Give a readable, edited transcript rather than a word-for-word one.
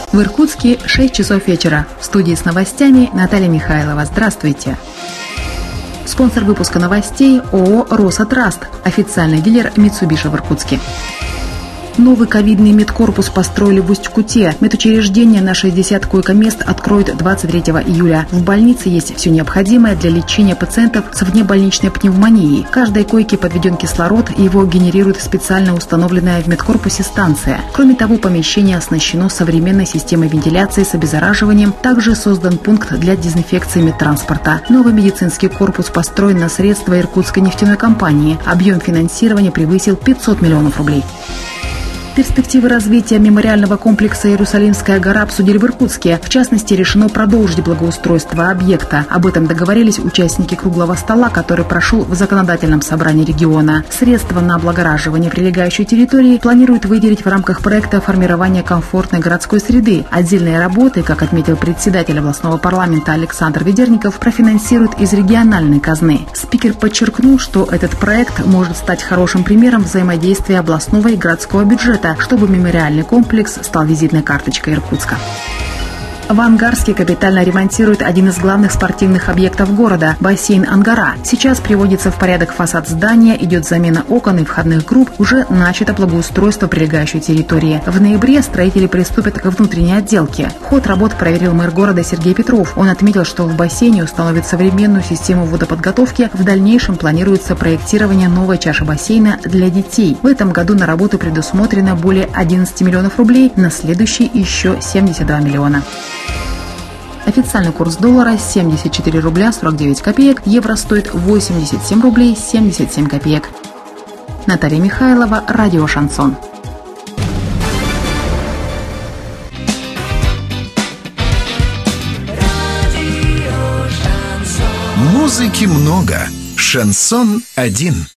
В Иркутске 6 часов вечера. В студии с новостями Наталья Михайлова. Здравствуйте. Спонсор выпуска новостей ООО «Росатраст», официальный дилер Mitsubishi в Иркутске. Новый ковидный медкорпус построили в Усть-Куте. Медучреждение на 60 койко-мест откроют 23 июля. В больнице есть все необходимое для лечения пациентов с внебольничной пневмонией. К каждой койке подведен кислород, и его генерирует специально установленная в медкорпусе станция. Кроме того, помещение оснащено современной системой вентиляции с обеззараживанием. Также создан пункт для дезинфекции медтранспорта. Новый медицинский корпус построен на средства Иркутской нефтяной компании. Объем финансирования превысил 500 миллионов рублей. Перспективы развития мемориального комплекса «Иерусалимская гора» обсудили в Иркутске. В частности, решено продолжить благоустройство объекта. Об этом договорились участники круглого стола, который прошел в законодательном собрании региона. Средства на облагораживание прилегающей территории планируют выделить в рамках проекта формирования комфортной городской среды. Отдельные работы, как отметил председатель областного парламента Александр Ведерников, профинансируют из региональной казны. Спикер подчеркнул, что этот проект может стать хорошим примером взаимодействия областного и городского бюджета, чтобы мемориальный комплекс стал визитной карточкой Иркутска. В Ангарске капитально ремонтируют один из главных спортивных объектов города – бассейн «Ангара». Сейчас приводится в порядок фасад здания, идет замена окон и входных групп, уже начато благоустройство прилегающей территории. В ноябре строители приступят к внутренней отделке. Ход работ проверил мэр города Сергей Петров. Он отметил, что в бассейне установят современную систему водоподготовки. В дальнейшем планируется проектирование новой чаши бассейна для детей. В этом году на работу предусмотрено более 11 миллионов рублей, на следующий еще 72 миллиона. Официальный курс доллара 74 рубля 49 копеек, евро стоит 87 рублей 77 копеек. Наталья Михайлова, радио «Шансон». Музыки много, шансон один.